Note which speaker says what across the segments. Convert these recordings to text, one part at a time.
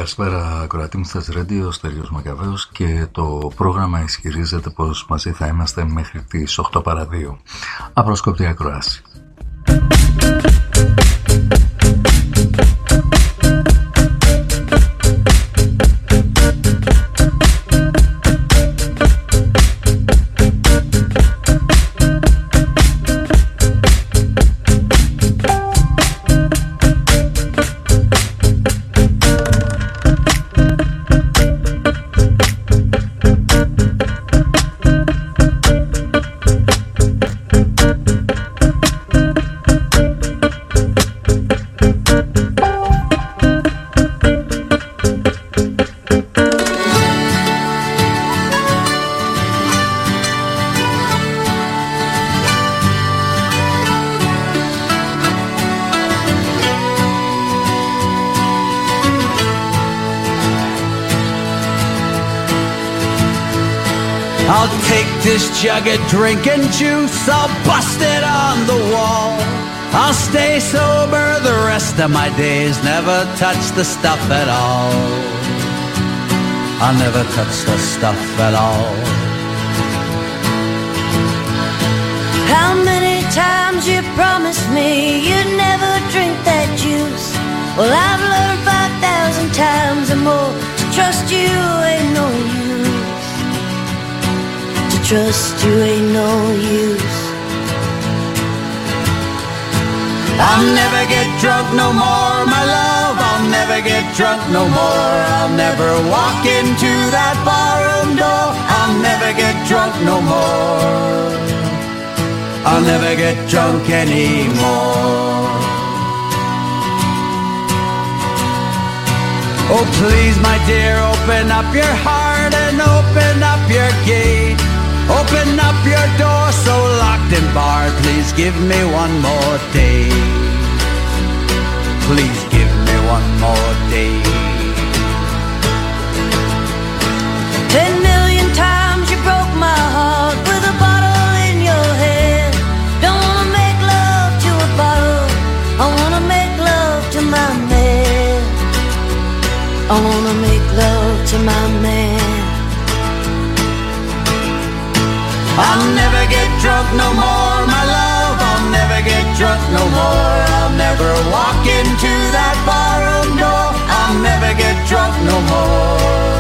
Speaker 1: Καλησπέρα ακροατή μου, Θες Radio, Στέλιος Μακαβαίος, και το πρόγραμμα ισχυρίζεται πως μαζί θα είμαστε μέχρι τις 8 παρά 2. Απροσκόπτη ακροάση.
Speaker 2: Jug of drinking juice, I'll bust it on the wall. I'll stay sober the rest of my days, never touch the stuff at all. I'll never touch the stuff at all.
Speaker 3: How many times you promised me you'd never drink that juice? Well, I've learned 5,000 times or more to trust you ain't no use. Trust you ain't no use.
Speaker 2: I'll never get drunk no more, my love. I'll never get drunk no more. I'll never walk into that barroom door. I'll never get drunk no more. I'll never get drunk anymore. Oh please, my dear, open up your heart and open up your gate. Open up your door so locked and barred. Please give me one more day. Please give me one more day.
Speaker 3: 10 million times you broke my heart with a bottle in your hand. Don't wanna make love to a bottle, I wanna make love to my man. I wanna make love to my man.
Speaker 2: I'll never get drunk no more, my love. I'll never get drunk no more. I'll never walk into that barroom door. I'll never get drunk no more.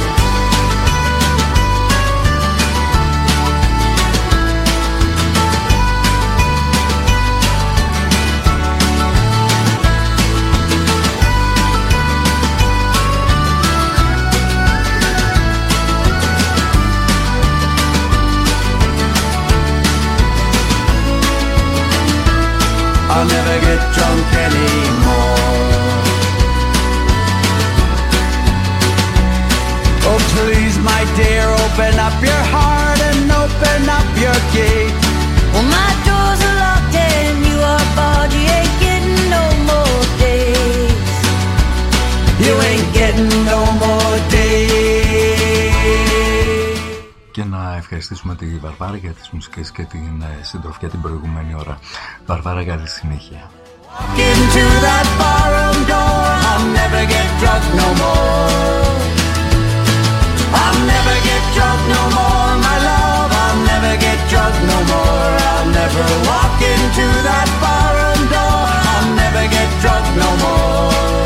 Speaker 2: I'll never get drunk anymore. Oh please, my dear, open up your heart and open up your gate.
Speaker 3: Well, my doors are locked and you are barred. You ain't getting no more days.
Speaker 2: You ain't getting no more days.
Speaker 1: Και να ευχαριστήσουμε τη Βαρβάρα για τις μουσικές και την συντροφιά την προηγούμενη ώρα. Βαρβάρα, καλή συνέχεια.
Speaker 2: Into that barroom door, I'll never get drunk no more. I'll never get drunk no more, my love. I'll never get drunk no more. I'll never walk into that barroom door. I'll never get drunk no more.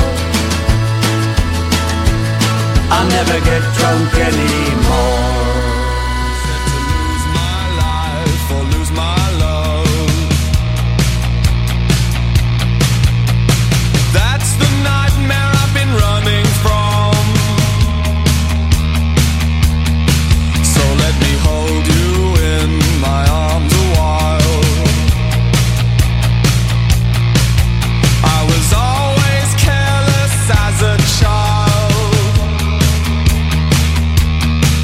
Speaker 2: I'll never get drunk anymore.
Speaker 4: Child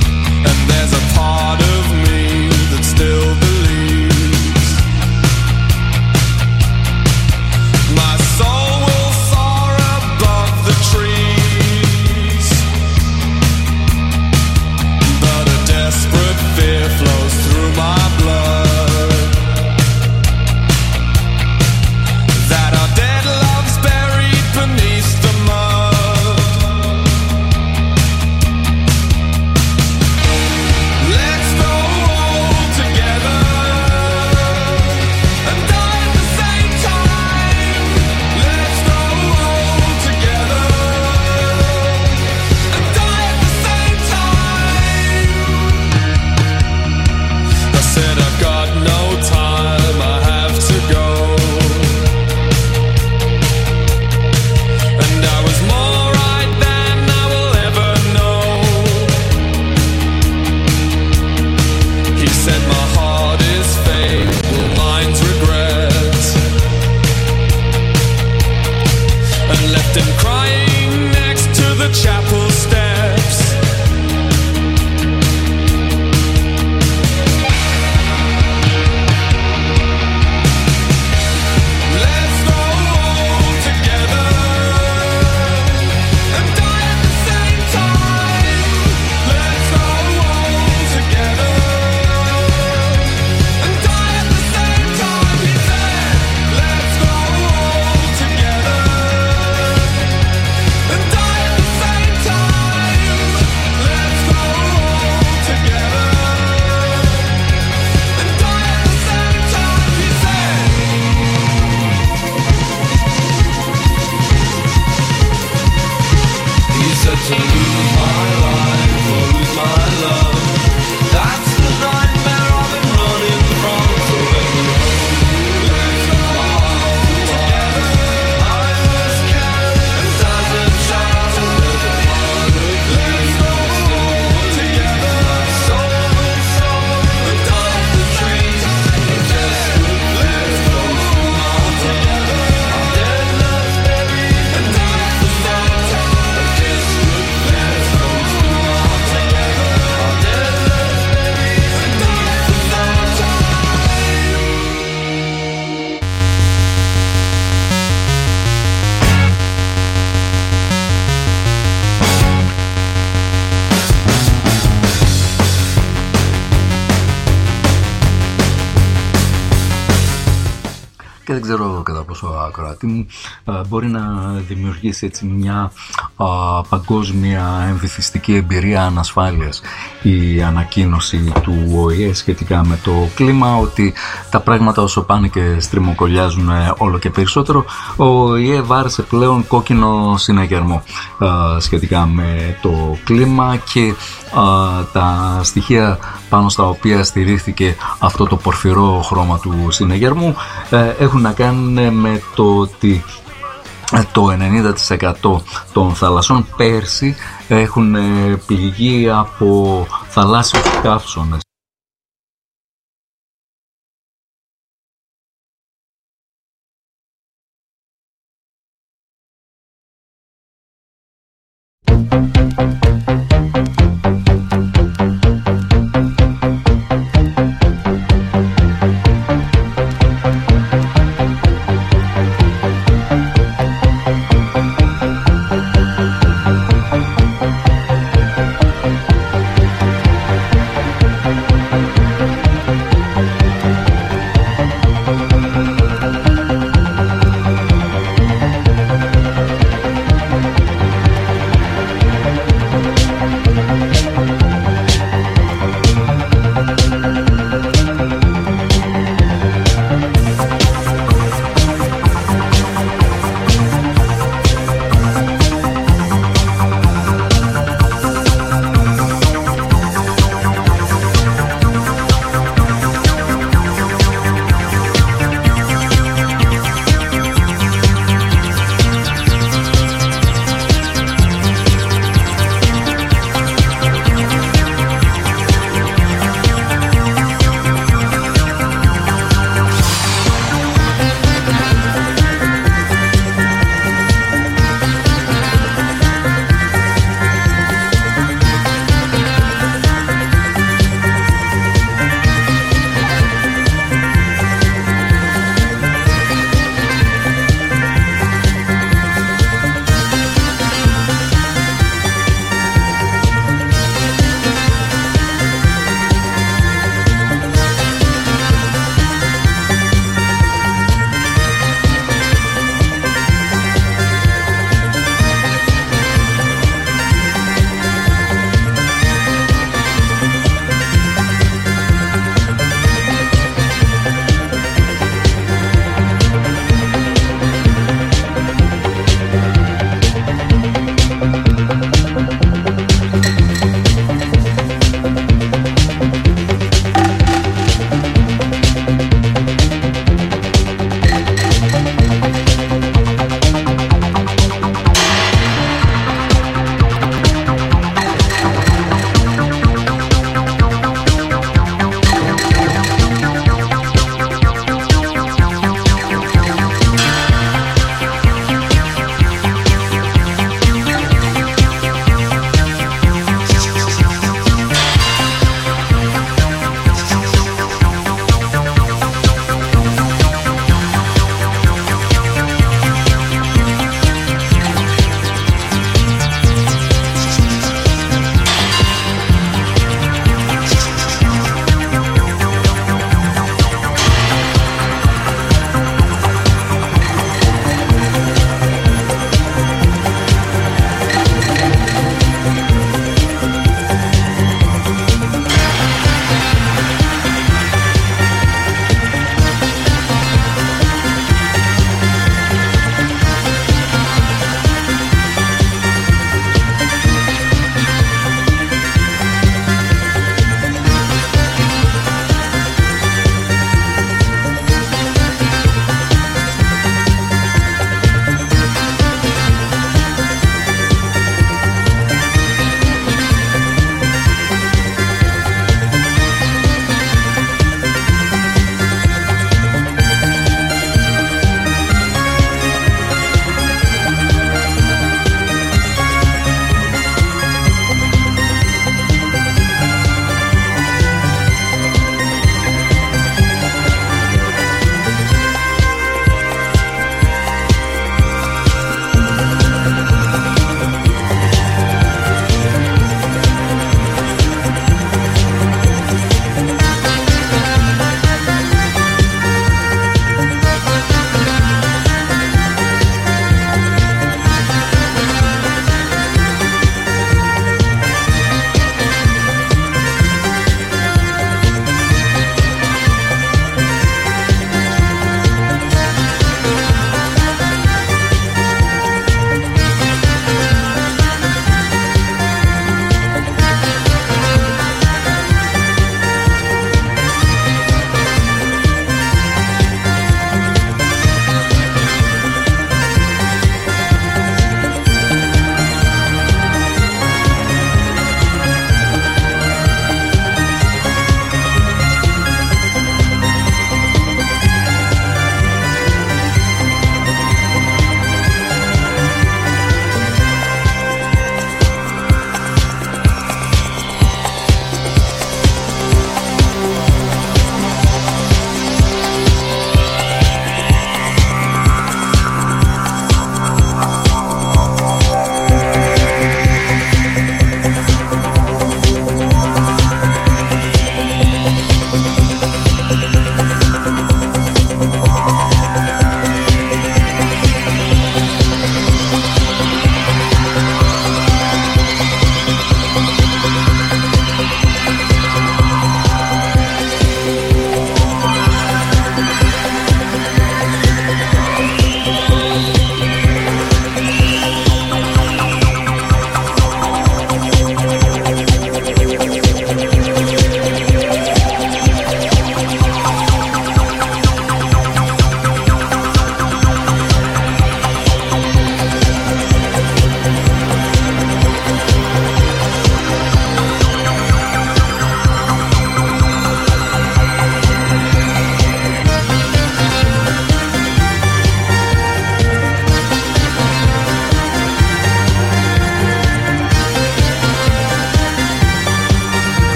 Speaker 1: Και δεν ξέρω κατά πόσο ακροατή μου μπορεί να δημιουργήσει έτσι μια παγκόσμια εμβυθιστική εμπειρία ανασφάλειας η ανακοίνωση του ΟΗΕ σχετικά με το κλίμα, ότι τα πράγματα όσο πάνε και στριμοκολλιάζουν όλο και περισσότερο, ο ΟΗΕ βάρεσε πλέον κόκκινο συναγερμό σχετικά με το κλίμα και τα στοιχεία πάνω στα οποία στηρίχθηκε αυτό το πορφυρό χρώμα του συναγερμού έχουν να κάνουν με το ότι το 90% των θαλασσών πέρσι έχουν πληγεί από θαλάσσιους καύσονες.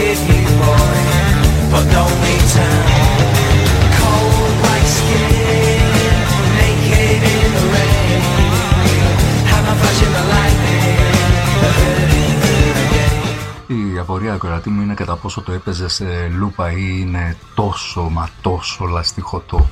Speaker 2: forgive you, boy, but don't leave town. Cold white skin, naked in the rain. Have a flash in the lightning.
Speaker 1: Η απορία ακροατή μου είναι κατά πόσο το έπαιζε σε λούπα ή είναι τόσο μα τόσο λαστιχωτό.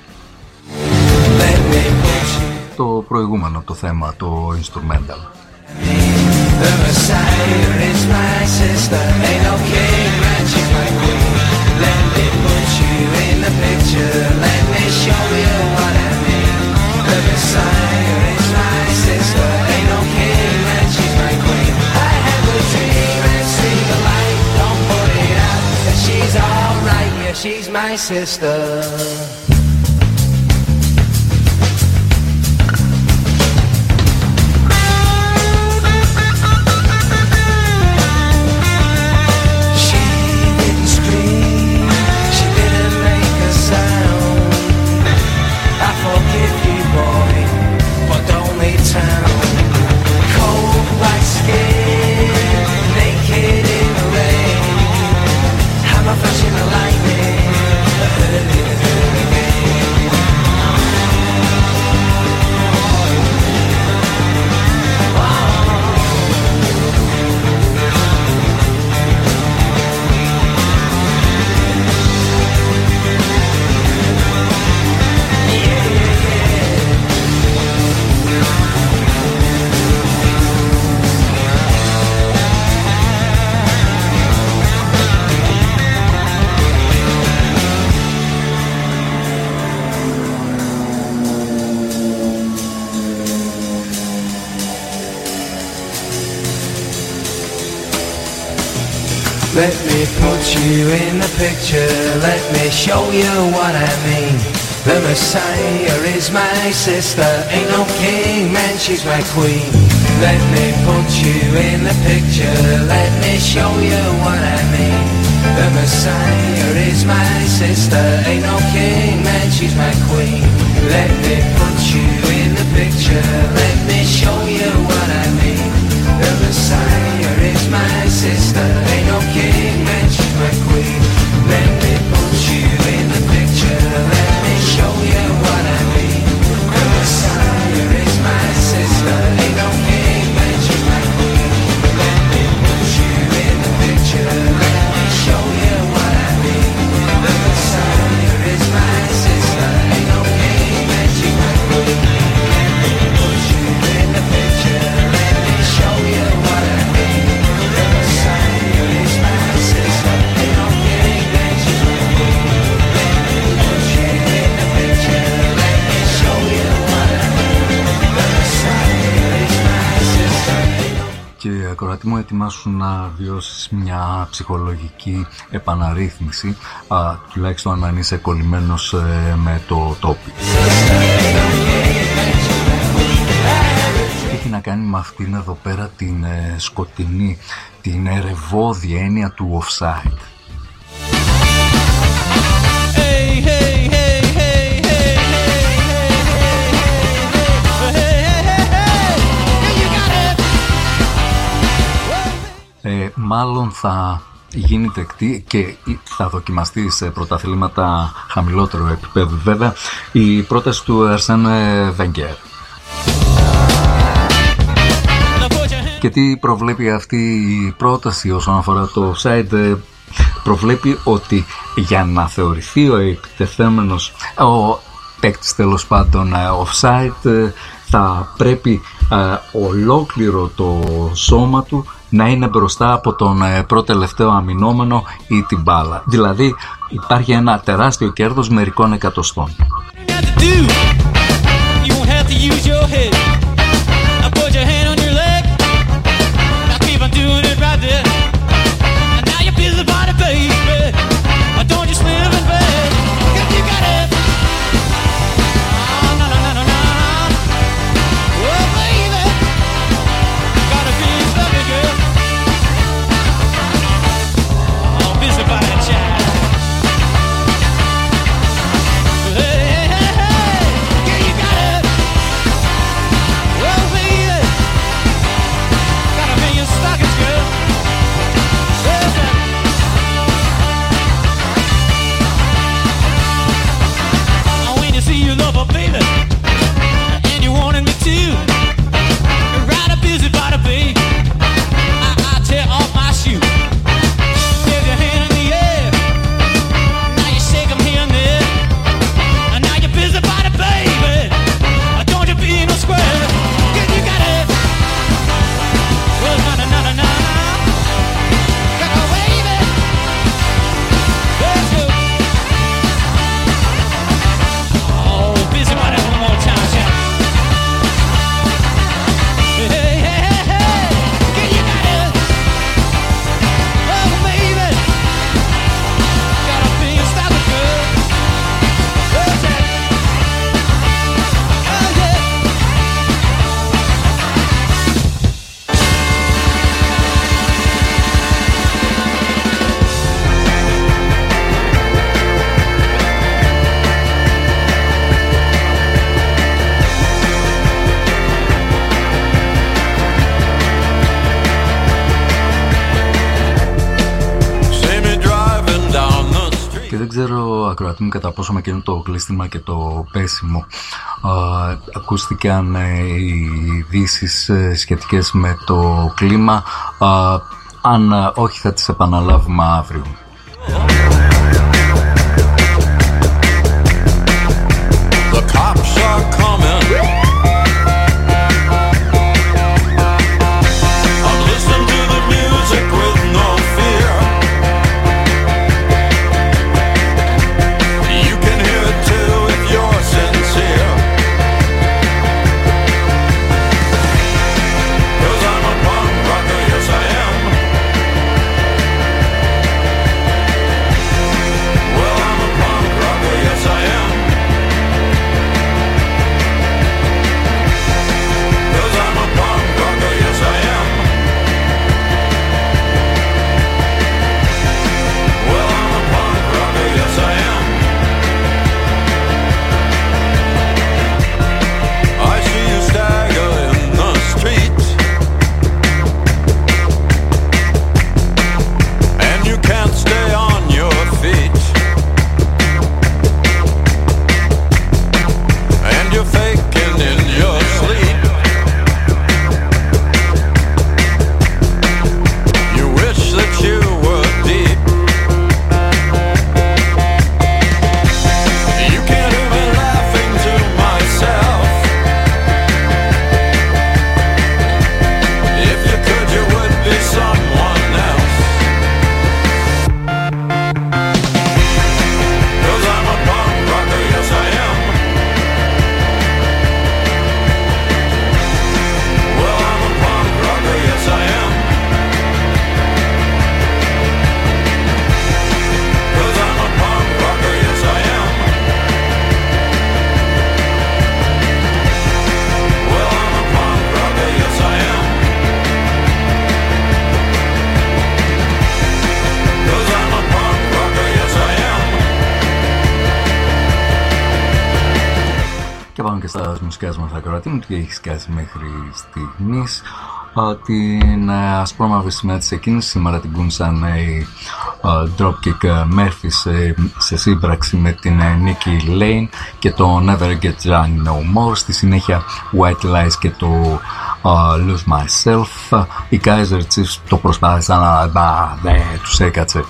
Speaker 1: Το προηγούμενο το θέμα, το instrumental.
Speaker 2: The Messiah is my sister, ain't no king, man, she's my queen. Let me put you in the picture, let me show you what I mean. The Messiah is my sister, ain't no king, man, she's my queen. I have a dream and see the light, don't put it out, and she's alright, yeah, she's my sister. Let me put you in the picture, let me show you what I mean. The Messiah is my sister, ain't no king, man, she's my queen. Let me put you in the picture, let me show you what I mean. The Messiah is my sister, ain't no king, man, she's my queen. Let me put you in the picture, let me show you what I mean. The Messiah is my sister, ain't no king, man, she's my queen. Let me put you in the picture, let me show you what I mean. The Messiah is my sister, ain't no king, man, she's my queen. Let me put you in the picture, let me show you what I mean. The Messiah is my sister, ain't no king, man, she's my queen. Let me put you in the picture, let me show you what I mean. The Messiah is my sister, ain't no king, man, she's my queen. Let me put you in the picture, let me show you what I mean. The Messiah is my sister.
Speaker 1: Και ακροατή μου, ετοιμάσου να βιώσεις μια ψυχολογική επαναρρύθμιση, τουλάχιστον αν είσαι κολλημένος με το τόπι. Έχει να κάνει με αυτήν εδώ πέρα την σκοτεινή, την ερευώδη έννοια του offside. Μάλλον θα γίνει δεκτή και θα δοκιμαστεί σε πρωταθλήματα χαμηλότερου επίπεδου, βέβαια, η πρόταση του Αρσέν Βενγκέρ. Και τι προβλέπει αυτή η πρόταση όσον αφορά το offside? Προβλέπει ότι για να θεωρηθεί ο εκτεθέμενος, ο παίκτης τέλος πάντων offside, θα πρέπει ολόκληρο το σώμα του να είναι μπροστά από τον προτελευταίο αμυνόμενο ή την μπάλα. Δηλαδή υπάρχει ένα τεράστιο κέρδος μερικών εκατοστών. δεν ξέρω, ακροατή μου, κατά πόσο με εκείνο το κλείστημα και το πέσιμο ακούστηκαν οι ειδήσεις σχετικές με το κλίμα. Αν όχι, θα τις επαναλάβουμε αύριο.
Speaker 4: The cops are coming. I'm listening to the music with no fear. You can hear it too if you're sincere. 'Cause I'm a punk rocker, yes I am. Well, I'm a punk rocker, yes I am.
Speaker 1: Και στα μουσικές μας ακροατή μου, τι έχει σκάσει μέχρι στιγμής. Την ασπρόμαυρη σημαία της εκείνης σήμερα την κούνησαν οι Dropkick Murphys σε σύμπραξη με την Nikki Lane και το Never Get Young No More. Στη συνέχεια White Lies και το Lose Myself. Οι Kaiser Chiefs το προσπάθησαν, αλλά δεν τους έκατσε.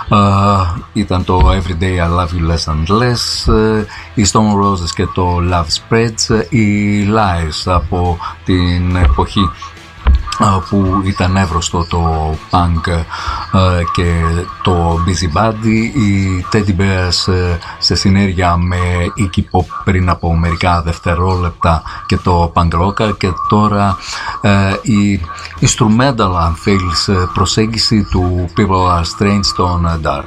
Speaker 1: Ήταν το Everyday I Love You Less and Less, οι Stone Roses και το Love Spreads, οι Lies από την εποχή που ήταν εύρωστο το punk και το Busy Body, οι Teddy Bears σε συνέργεια με Iggy Pop πριν από μερικά δευτερόλεπτα και το punk rock, και τώρα η instrumental, αν θέλεις, προσέγγιση του People Are Strange στον Dark.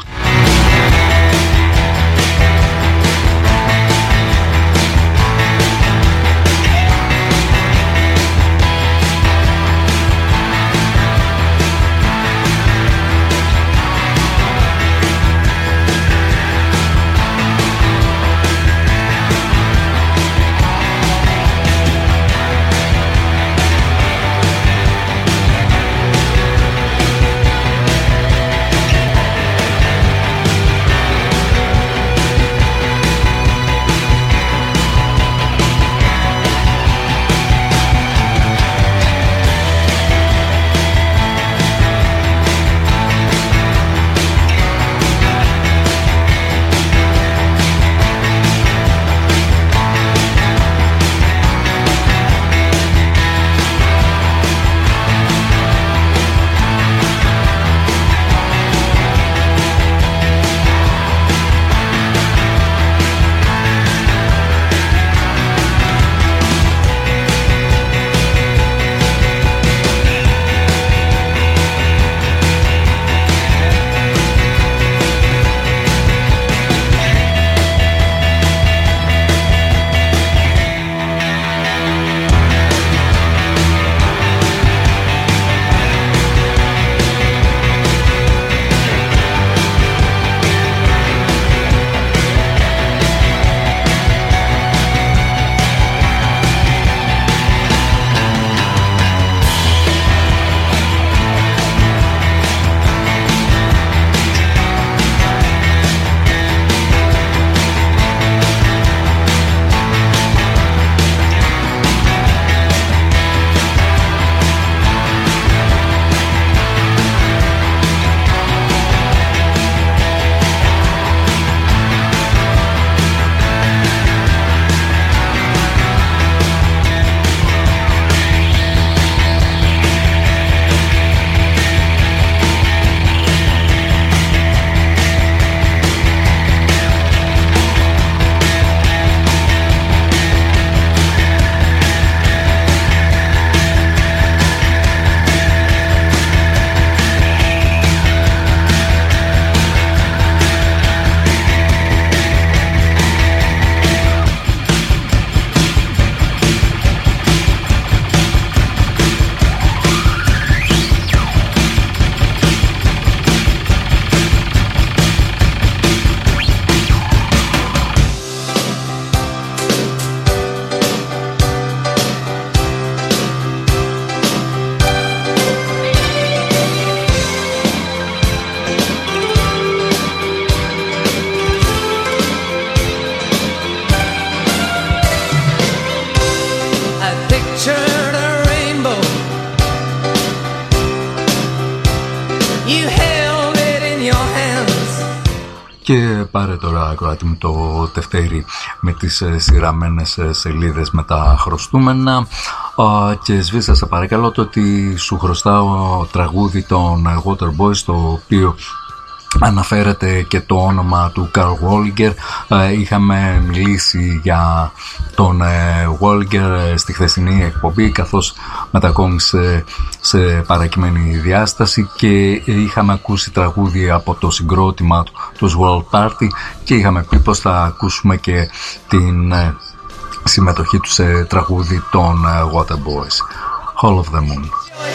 Speaker 1: Και πάρε τώρα, ακροατή μου, το τευτέρι με τις σειραμένες σελίδες με τα χρωστούμενα και σβήσα σε παρακαλώ το ότι σου χρωστάω τραγούδι των Waterboys, το οποίο αναφέρεται και το όνομα του Καρλ Wallinger. Είχαμε μιλήσει για τον Wallinger στη χθεσινή εκπομπή, καθώς μετακόμισε σε παρακειμένη διάσταση, και είχαμε ακούσει τραγούδι από το συγκρότημα του World Party και είχαμε πει πως θα ακούσουμε και την συμμετοχή του σε τραγούδι των Waterboys, Hall of the Moon.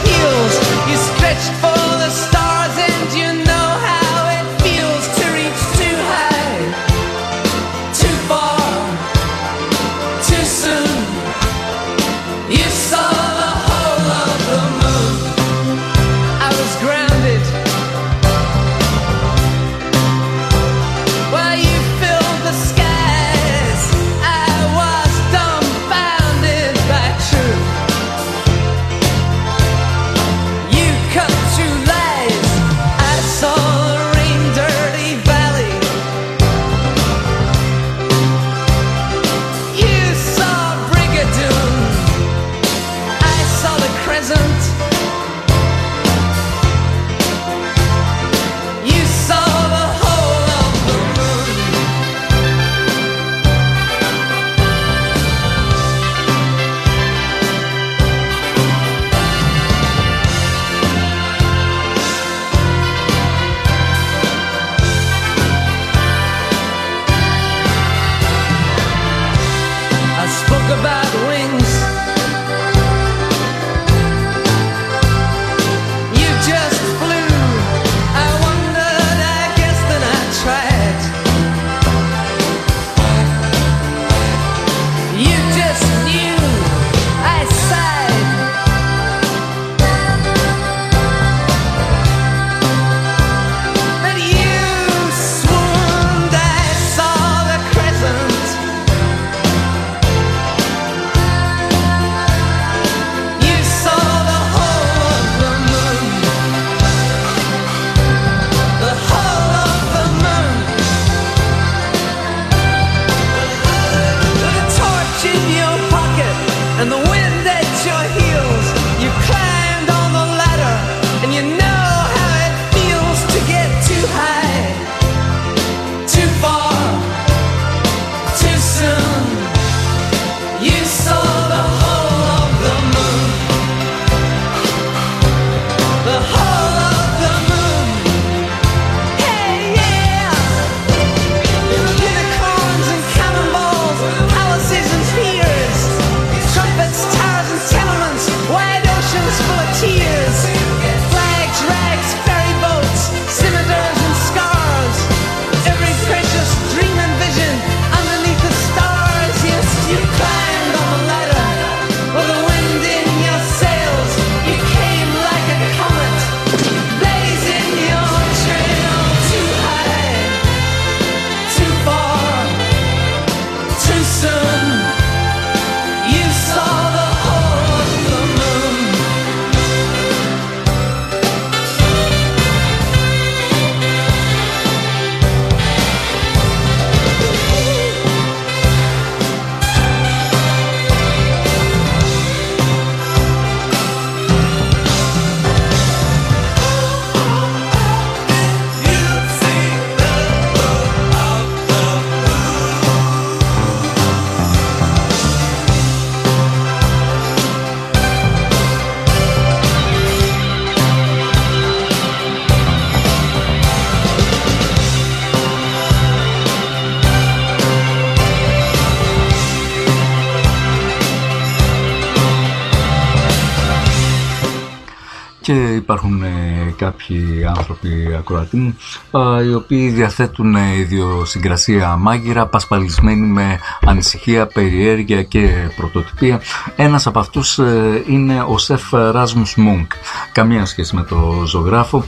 Speaker 1: Και υπάρχουν κάποιοι άνθρωποι, ακροατοί μου, οι οποίοι διαθέτουν ιδιοσυγκρασία μάγειρα, πασπαλισμένοι με ανησυχία, περιέργεια και πρωτοτυπία. Ένας από αυτούς είναι ο Σεφ Ράσμους Μουνκ. Καμία σχέση με το ζωγράφο.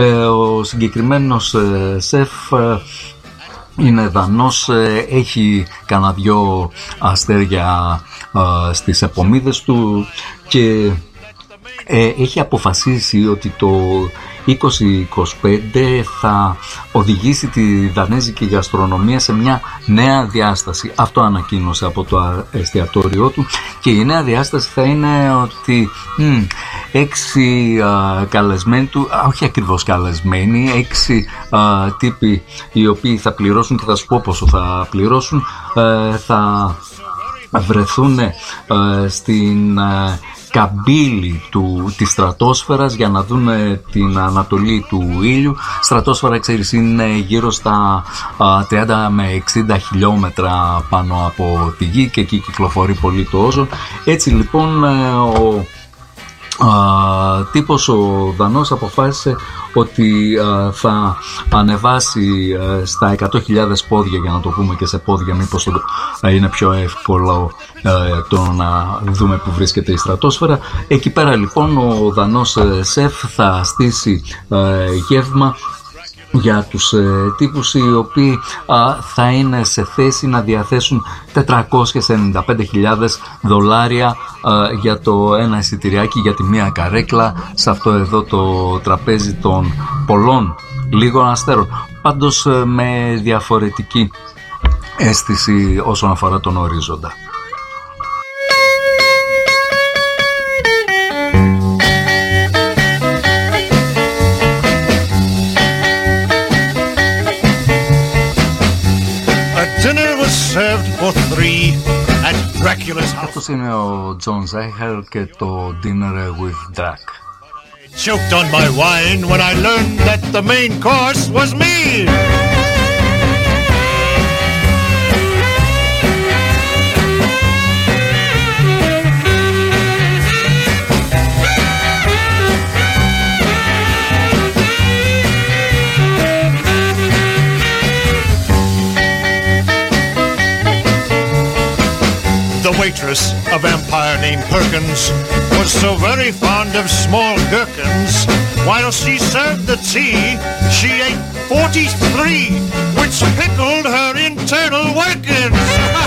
Speaker 1: Ο συγκεκριμένος Σεφ είναι Δανός, έχει κανένα δυο αστέρια στις επομίδες του και έχει αποφασίσει ότι το 2025 θα οδηγήσει τη δανέζικη γαστρονομία σε μια νέα διάσταση. Αυτό ανακοίνωσε από το εστιατόριό του, και η νέα διάσταση θα είναι ότι 6 καλεσμένοι του, όχι ακριβώς καλεσμένοι, 6 τύποι οι οποίοι θα πληρώσουν, και θα σου πω πόσο θα πληρώσουν, θα βρεθούν στην καμπύλη της στρατόσφαιρας για να δουν την ανατολή του ήλιου. Στρατόσφαιρα, ξέρεις, είναι γύρω στα 30 με 60 χιλιόμετρα πάνω από τη γη, και εκεί κυκλοφορεί πολύ το όζον. Έτσι λοιπόν ο τύπος ο Δανός αποφάσισε ότι θα ανεβάσει στα 100.000 πόδια, για να το πούμε και σε πόδια, μήπως είναι πιο εύκολο το να δούμε που βρίσκεται η στρατόσφαιρα. Εκεί πέρα λοιπόν ο Δανός σεφ θα στήσει γεύμα για τους τύπους οι οποίοι θα είναι σε θέση να διαθέσουν $495,000 για το ένα εισιτηριάκι, για τη μία καρέκλα σε αυτό εδώ το τραπέζι των πολλών λίγων αστέρων, πάντως με διαφορετική αίσθηση όσον αφορά τον ορίζοντα. Αυτός είναι ο John Zeichel και το Dinner with Drac.
Speaker 5: Choked on my wine when I learned that the main course was me. The waitress, a vampire named Perkins, was so very fond of small gherkins. While she served the tea, she ate 43, which pickled her internal workings.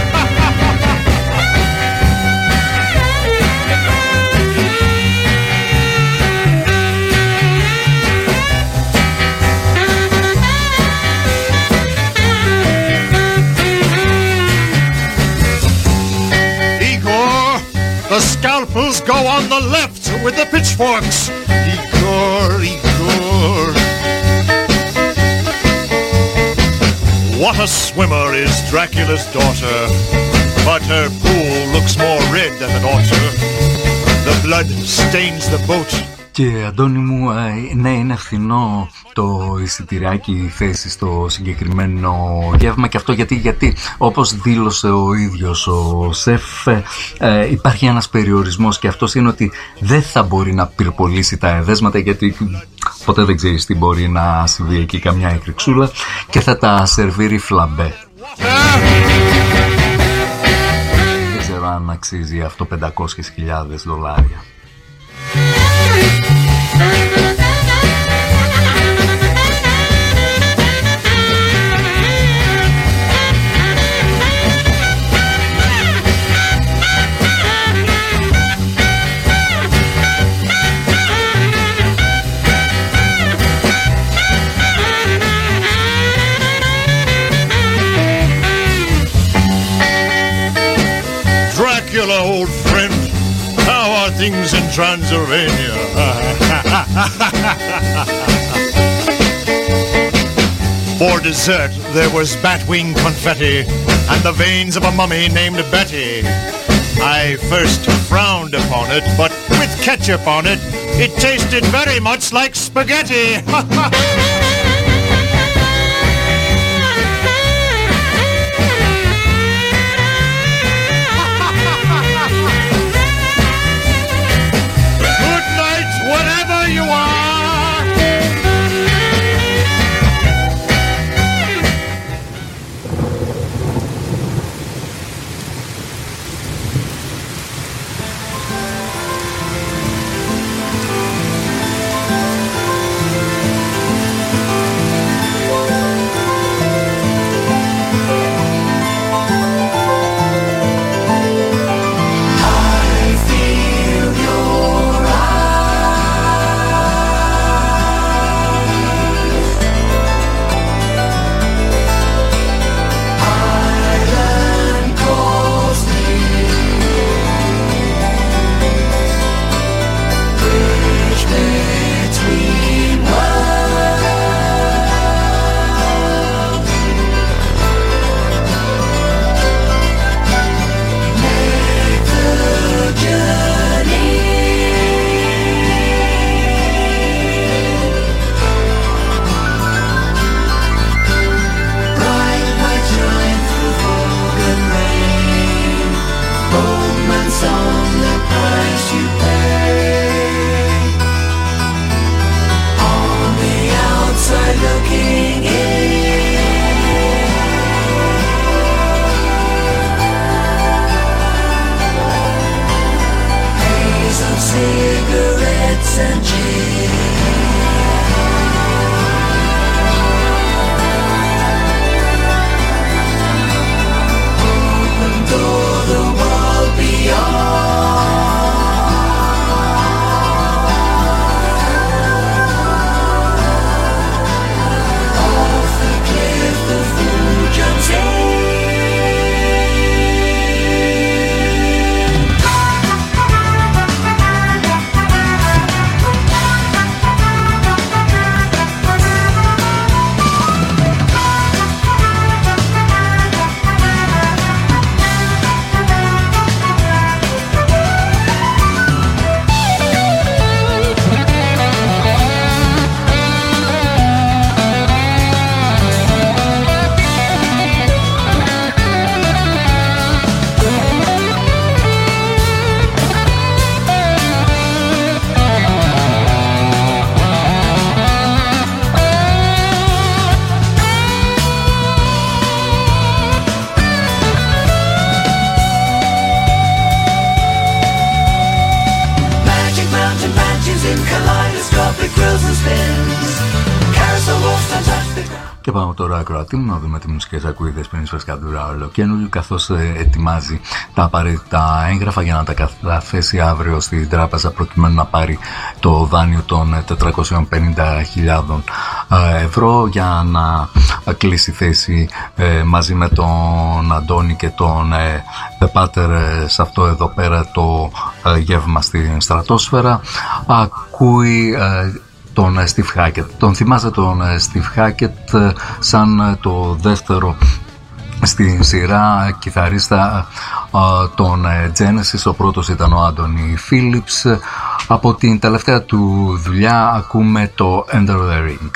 Speaker 5: The scalpels go on the left with the pitchforks. Igor, Igor. What a swimmer is Dracula's daughter, but her pool looks more red than it ought to. The blood stains the boat.
Speaker 1: Και Αντώνη μου, ναι, είναι φθηνό το εισιτηριάκι, η θέση στο συγκεκριμένο γεύμα, και αυτό γιατί όπως δήλωσε ο ίδιος ο σεφ, υπάρχει ένας περιορισμός, και αυτός είναι ότι δεν θα μπορεί να πυρπολίσει τα εδέσματα, γιατί ποτέ δεν ξέρεις τι μπορεί να συμβεί εκεί, καμιά εκρηξούλα, και θα τα σερβίρει φλαμπέ. Δεν ξέρω αν αξίζει αυτό $500,000.
Speaker 5: Dracula, old friend, how are things in Transylvania? For dessert, there was batwing confetti and the veins of a mummy named Betty. I first frowned upon it, but with ketchup on it, it tasted very much like spaghetti. Good night, wherever you are.
Speaker 1: πάμε τώρα, ακροατή μου, να δούμε τι μουσικές ακουίδες πριν σφασκαντούρα ολοκένουργιου, καθώς ετοιμάζει τα απαραίτητα έγγραφα για να τα καταθέσει αύριο στην τράπεζα προκειμένου να πάρει το δάνειο των 450.000 ευρώ για να κλείσει θέση μαζί με τον Αντώνη και τον Πεπάτερ σε αυτό εδώ πέρα το γεύμα στην στρατόσφαιρα. Ακούει τον Steve Hackett. Τον θυμάστε τον Steve Hackett σαν το δεύτερο στην σειρά κιθαρίστα των Genesis. Ο πρώτος ήταν ο Anthony Phillips. Από την τελευταία του δουλειά ακούμε το Enter the Ring.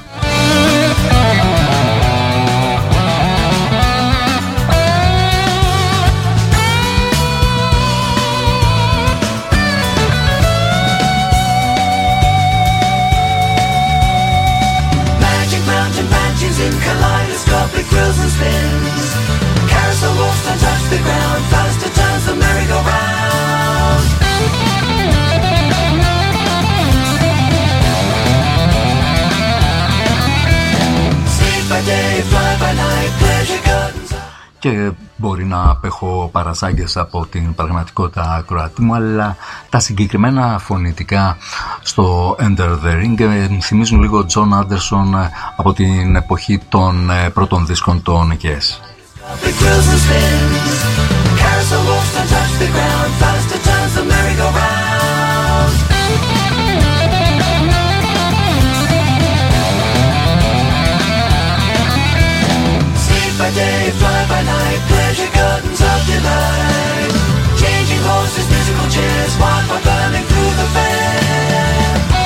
Speaker 2: In kaleidoscopic grills and spins, carousel walks don't touch the ground, faster turns the merry-go-round. Sleep by day, fly by night, pleasure gardens.
Speaker 1: Και μπορεί να απέχω παρασάγκες από την πραγματικότητα ακροατή μου, αλλά τα συγκεκριμένα φωνητικά στο Enter the Ring θυμίζουν λίγο John Anderson από την εποχή των πρώτων δίσκων των Yes.
Speaker 2: By day, fly by night, pleasure gardens of delight. Changing horses, musical chairs, wildfire burning through the fair.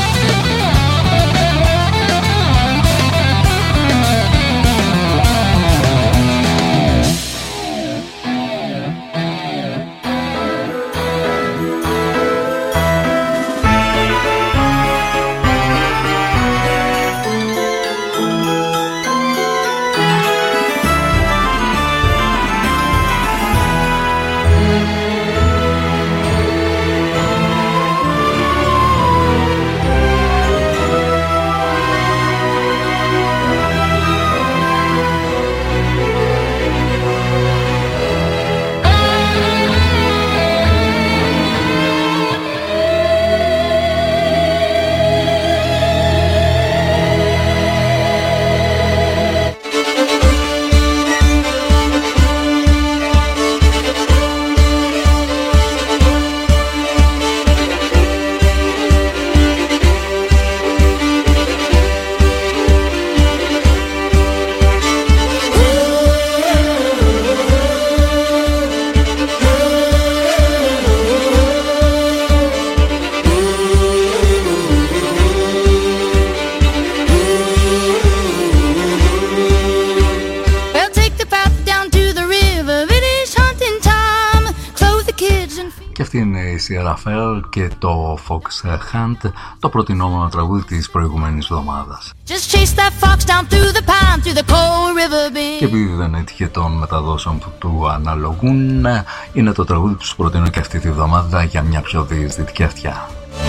Speaker 1: Ραφαέλ και το Fox Hunt, το προτινόμενο τραγούδι της προηγούμενης εβδομάδας. Και επειδή δεν έτυχε των μεταδόσεων που του αναλογούν, είναι το τραγούδι που σου προτείνω και αυτή τη εβδομάδα για μια πιο διεισδυτική αυτιά.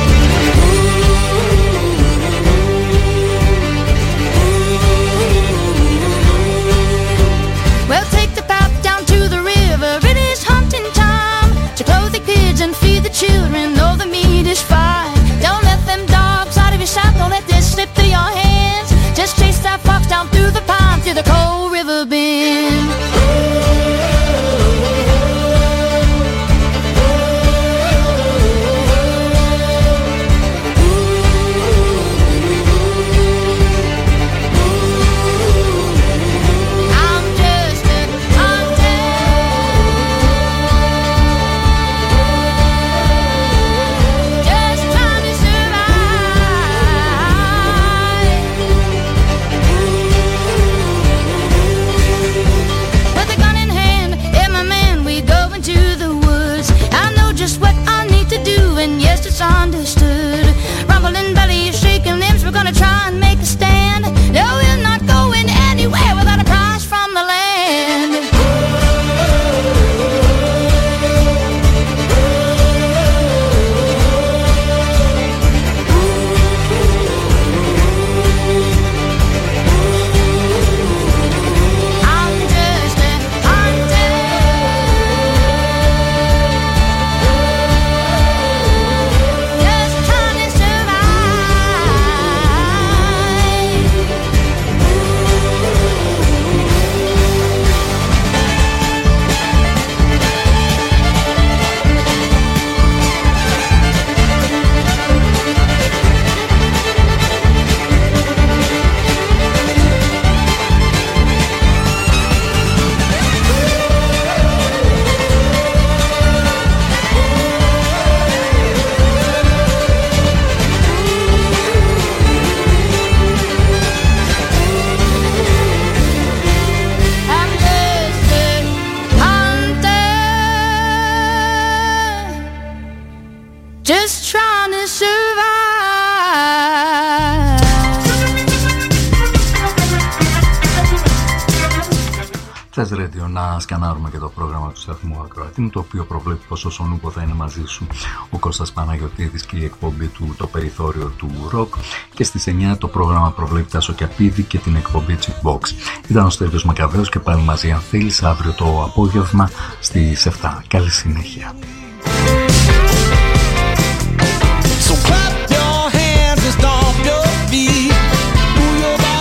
Speaker 3: Well, take the path down to the river, it is hunting time. To clothe the pigs and feed the children, though the meat is fine. Don't let them dogs out of your sight, don't let this slip through your hands. Just chase that fox down through the pond, through the cold river bend.
Speaker 1: Jazz Radio, να σκανάρουμε και το πρόγραμμα του σταθμού Ακροατή μου, το οποίο προβλέπει πως όσον ούπο θα είναι μαζί σου ο Κώστας Παναγιωτίδης και η εκπομπή του Το Περιθώριο του Ροκ, και στις 9 το πρόγραμμα προβλέπει Τάσο Κιαπίδη και την εκπομπή Checkbox. Ήταν ο Στέλιος Μακαβαίος και πάλι μαζί αν θέλεις αύριο το απόγευμα στις 7. Καλή συνέχεια.